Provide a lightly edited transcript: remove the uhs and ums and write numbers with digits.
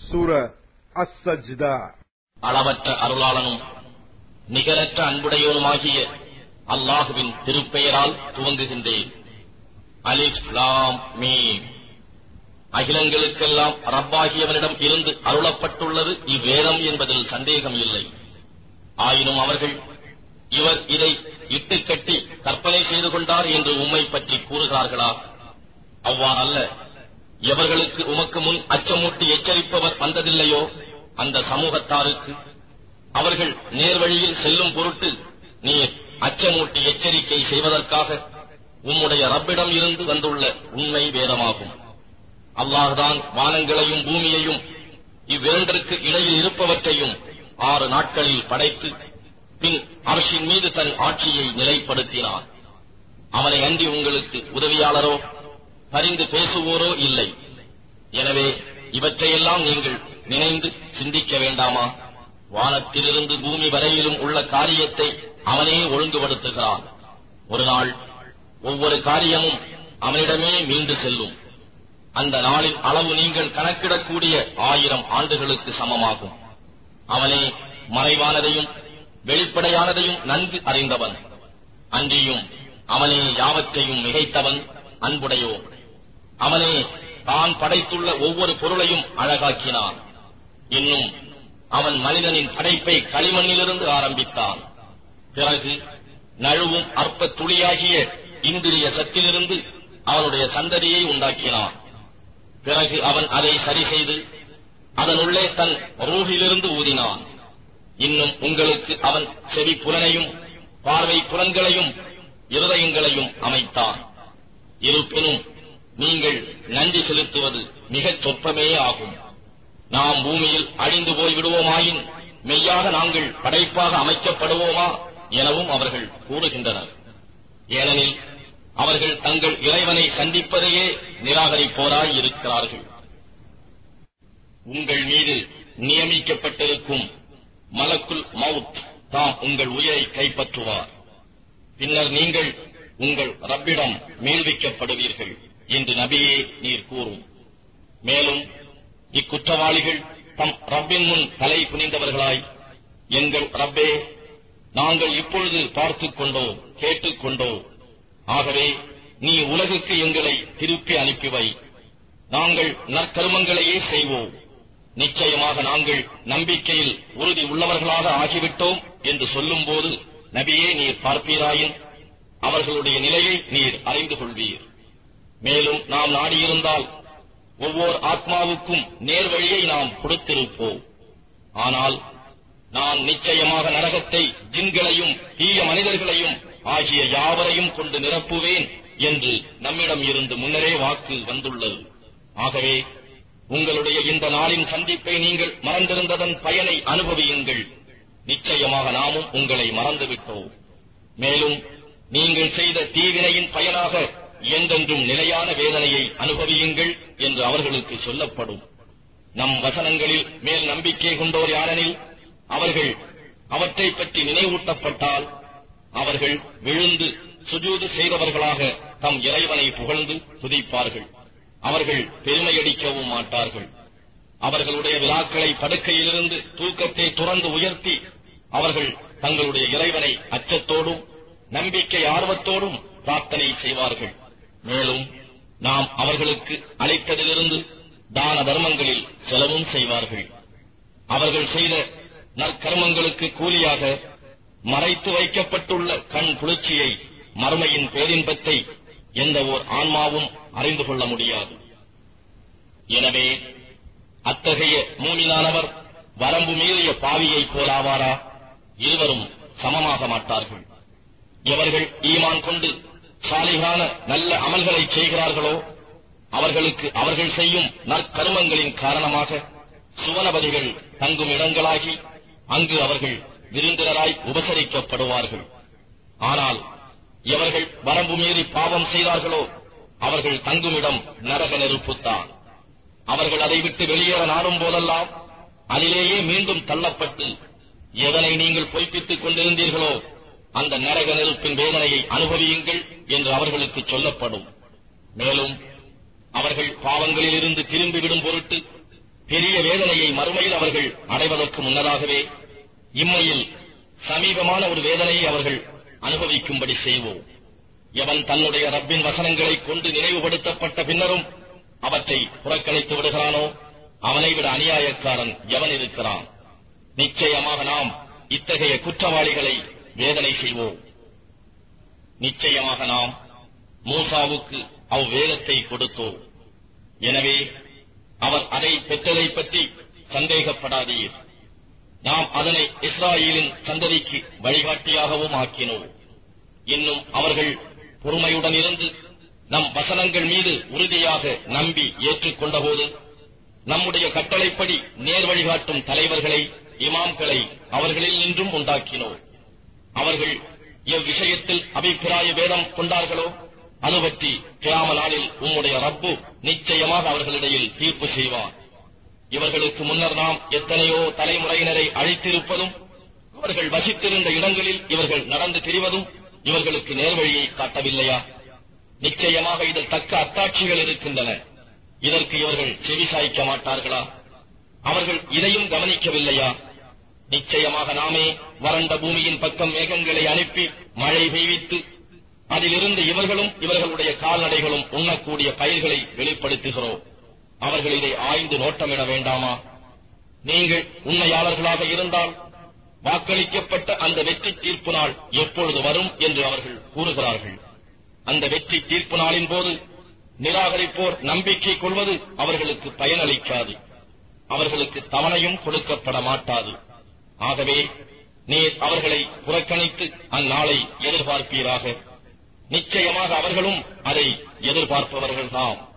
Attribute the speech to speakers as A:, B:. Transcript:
A: சூரா அஸ்-சஜ்தா.
B: அளவற்ற அருளாளனும் நிகரற்ற அன்புடையோனுமாகிய அல்லாஹுவின் திருப்பெயரால் துவங்குகின்றேன். அலிஃப் லாம் மீம். அகிலங்களுக்கெல்லாம் ரப்பாகியவனிடம் இருந்து அருளப்பட்டுள்ளது இவ்வேதம் என்பதில் சந்தேகம் இல்லை. ஆயினும் அவர்கள் இவர் இதை இட்டுக்கட்டி கற்பனை செய்து கொண்டார் என்று உம்மை பற்றி கூறுகிறார்களா? அவ்வாறல்ல. எவர்களுக்கு உமக்கு முன் அச்சமூட்டி எச்சரிப்பவர் வந்ததில்லையோ அந்த சமூகத்தாருக்கு அவர்கள் நேர்வழியில் செல்லும் பொருட்டு நீர் அச்சமூட்டி எச்சரிக்கை செய்வதற்காக உம்முடைய ரப்பிடம் இருந்து வந்துள்ள உண்மை வேதமாகும். அல்லாஹ்தான் வானங்களையும் பூமியையும் இவ்விரண்டிற்கு இடையில் இருப்பவற்றையும் 6 நாட்களில் படைத்து பின் அரசின் மீது தன் ஆட்சியை நிலைப்படுத்தினார். அவனை அன்றி உங்களுக்கு உதவியாளரோ பரிந்து பேசுவோரோ இல்லை. எனவே இவற்றையெல்லாம் நீங்கள் நினைந்து சிந்திக்க வேண்டாமா? வானத்திலிருந்து பூமி வரையிலும் உள்ள காரியத்தை அவனே ஒழுங்குபடுத்துகிறான். ஒரு நாள் ஒவ்வொரு காரியமும் அவனிடமே மீண்டு செல்லும். அந்த நாளின் அளவு நீங்கள் கணக்கிடக்கூடிய 1000 ஆண்டுகளுக்கு சமமாகும். அவனே மறைவானதையும் வெளிப்படையானதையும் நன்கு அறிந்தவன். அன்றியும் அவனே யாவற்றையும் மிகைத்தவன், அன்புடையோ. அவனே தான் படைத்துள்ள ஒவ்வொரு பொருளையும் அழகாக்கினான். இன்னும் அவன் மனிதனின் படைப்பை களிமண்ணிலிருந்து ஆரம்பித்தான். பிறகு நழுவும் அற்ப துளியாகிய இந்திரிய சத்திலிருந்து அவனுடைய சந்ததியை உண்டாக்கினான். பிறகு அவன் அதை சரி செய்து அதனுள்ளே தன் ரூஹிலிருந்து ஊதினான். இன்னும் உங்களுக்கு அவன் செவி புலனையும் பார்வை புலன்களையும் இருதயங்களையும் அமைத்தான். இருப்பினும் நீங்கள் நன்றி செலுத்துவது மிகச் சொற்பமே ஆகும். நாம் பூமியில் அழிந்து போய் விடுவோமாயின் மெய்யாக நாங்கள் படைப்பாக அமைக்கப்படுவோமா எனவும் அவர்கள் கூறுகின்றனர். ஏனெனில் அவர்கள் தங்கள் இறைவனை சந்திப்பதையே நிராகரிப்போராய் இருக்கிறார்கள். உங்கள் மீது நியமிக்கப்பட்டிருக்கும் மலக்குல் மவுத் தாம் உங்கள் உயிரை கைப்பற்றுவார். பின்னர் நீங்கள் உங்கள் ரப்பிடம் மீள்விக்கப்படுவீர்கள் என்று நபியே நீர் கூறும். மேலும் இக்குற்றவாளிகள் தம் ரப்பின் முன் தலை குனிந்தவர்களாய், எங்கள் ரப்பே, நாங்கள் இப்பொழுது பார்த்துக் கொண்டோம், கேட்டுக் கொண்டோம். ஆகவே நீ உலகுக்கு எங்களை திருப்பி அனுப்பிவை. நாங்கள் நற்கருமங்களையே செய்வோம். நிச்சயமாக நாங்கள் நம்பிக்கையில் உறுதி உள்ளவர்களாக ஆகிவிட்டோம் என்று சொல்லும் போது நபியே நீர் பார்ப்பீராயின் அவர்களுடைய நிலையை நீர் அறிந்து கொள்வீர். மேலும் நாம் நாடியிருந்தால் ஒவ்வொரு ஆத்மாவுக்கும் நேர்வழியை நாம் கொடுத்திருப்போம். ஆனால் நான் நிச்சயமாக நரகத்தை ஜின்களையும் தீய மனிதர்களையும் ஆகிய யாவரையும் கொண்டு நிரப்புவேன் என்று நம்மிடம் இருந்து முன்னரே வாக்கு வந்துள்ளது. ஆகவே உங்களுடைய இந்த நாளின் சந்திப்பை நீங்கள் மறந்திருந்ததன் பயனை அனுபவியுங்கள். நிச்சயமாக நாமும் உங்களை மறந்துவிட்டோம். மேலும் நீங்கள் செய்த தீவினையின் பயனாக என்றென்றும் நிலையான வேதனையை அனுபவியுங்கள் என்று அவர்களுக்கு சொல்லப்படும். நம் வசனங்களில் மேல் நம்பிக்கை கொண்டோர் யாரெனில் அவர்கள் அவற்றை பற்றி நினைவூட்டப்பட்டால் அவர்கள் விழுந்து சுஜூது செய்தவர்களாக தம் இறைவனை புகழ்ந்து துதிப்பார்கள். அவர்கள் பெருமையடிக்கவும் மாட்டார்கள். அவர்களுடைய விழாக்களை படுக்கையிலிருந்து தூக்கத்தை துறந்து உயர்த்தி அவர்கள் தங்களுடைய இறைவனை அச்சத்தோடும் நம்பிக்கை ஆர்வத்தோடும் பிரார்த்தனை செய்வார்கள். மேலும் நாம் அவர்களுக்கு அளித்ததிலிருந்து தான தர்மங்களில் செலவும் செய்வார்கள். அவர்கள் செய்த நற்கர்மங்களுக்கு கூலியாக மறைத்து வைக்கப்பட்டுள்ள கண் குளிர்ச்சியை, மறுமையின் பேரின்பத்தை எந்த ஓர் ஆன்மாவும் அறிந்து கொள்ள முடியாது. எனவே அத்தகைய மூமினானவர் வரம்பு மீறிய பாவியைப் போலாவாரா? இருவரும் சமமாக மாட்டார்கள். எவர்கள் ஈமான் கொண்டு சாலிகான நல்ல அமல்களை செய்கிறார்களோ அவர்களுக்கு அவர்கள் செய்யும் நற்கருமங்களின் காரணமாக சுவனபதிகள் தங்கும் இடங்களாகி அங்கு அவர்கள் விருந்தினராய் உபசரிக்கப்படுவார்கள். ஆனால் எவர்கள் வரம்பு மீறி பாவம் செய்தார்களோ அவர்கள் தங்குமிடம் நரக நெருப்புத்தான். அவர்கள் அதை விட்டு வெளியேற நாடும் போதெல்லாம் அதிலேயே மீண்டும் தள்ளப்பட்டு எதனை நீங்கள் பொய்ப்பித்துக் கொண்டிருந்தீர்களோ அந்த நரக நெருப்பின் வேதனையை அனுபவியுங்கள் என்று அவர்களுக்கு சொல்லப்படும். மேலும் அவர்கள் பாவங்களில் இருந்து திரும்பிவிடும் பொருட்டு பெரிய வேதனையை மறுமையில் அவர்கள் அடைவதற்கு முன்னதாகவே இம்மையில் சமீபமான ஒரு வேதனையை அவர்கள் அனுபவிக்கும்படி செய்வோம். எவன் தன்னுடைய ரப்பின் வசனங்களை கொண்டு நினைவுபடுத்தப்பட்ட பின்னரும் அவற்றை புறக்கணித்து விடுகிறானோ அவனை விட அநியாயக்காரன் எவன் இருக்கிறான். நிச்சயமாக நாம் இத்தகைய குற்றவாளிகளை வேதனை செய்வோம். நிச்சயமாக நாம் மூசாவுக்கு அவ்வேதத்தை கொடுத்தோம். எனவே அவர் அதை பெற்றதை பற்றி சந்தேகப்படாதீர். நாம் அதனை இஸ்ராயேலின் சந்ததிக்கு வழிகாட்டியாகவும் ஆக்கினோம். இன்னும் அவர்கள் பொறுமையுடன் இருந்து நம் வசனங்கள் மீது உறுதியாக நம்பி ஏற்றுக்கொண்டபோது நம்முடைய கட்டளைப்படி நேர் வழிகாட்டும் தலைவர்களை, இமாம்களை அவர்களில் நின்றும் உண்டாக்கினோம். அவர்கள் எவ்விஷயத்தில் அபிப்பிராய வேதம் கொண்டார்களோ அது பற்றி கியாம நாளில் உம்முடைய ரப்பு நிச்சயமாக அவர்களிடையில் தீர்ப்பு செய்வார். இவர்களுக்கு முன்னர் நாம் எத்தனையோ தலைமுறையினரை அழைத்திருப்பதும் அவர்கள் வசித்திருந்த இடங்களில் இவர்கள் நடந்து திரிவதும் இவர்களுக்கு நேர்வழியை காட்டவில்லையா? நிச்சயமாக இதில் தக்க அத்தாட்சிகள் இருக்கின்றன. இதற்கு இவர்கள் செவிசாய்க்க மாட்டார்களா? அவர்கள் இதையும் கவனிக்கவில்லையா? நிச்சயமாக நாமே வறண்ட பூமியின் பக்கம் மேகங்களை அனுப்பி மழை பெய்வித்து அதிலிருந்து இவர்களும் இவர்களுடைய கால்நடைகளும் உண்ணக்கூடிய பயிர்களை வெளிப்படுத்துகிறோம். அவர்கள் இதை ஆய்ந்து நோட்டமிட வேண்டாமா? நீங்கள் உண்மையாளர்களாக இருந்தால் வாக்களிக்கப்பட்ட அந்த வெற்றி தீர்ப்பு நாள் எப்பொழுது வரும் என்று அவர்கள் கூறுகிறார்கள். அந்த வெற்றி தீர்ப்பு நாளின் போது நிராகரிப்போர் நம்பிக்கை கொள்வது அவர்களுக்கு பயனளிக்காது. அவர்களுக்கு தவணையும் கொடுக்கப்பட மாட்டாது. ஆகவே நீர் அவர்களை புறக்கணித்து அந்நாளை எதிர்பார்ப்பீராக. நிச்சயமாக அவர்களும் அதை எதிர்பார்ப்பவர்கள்தாம்.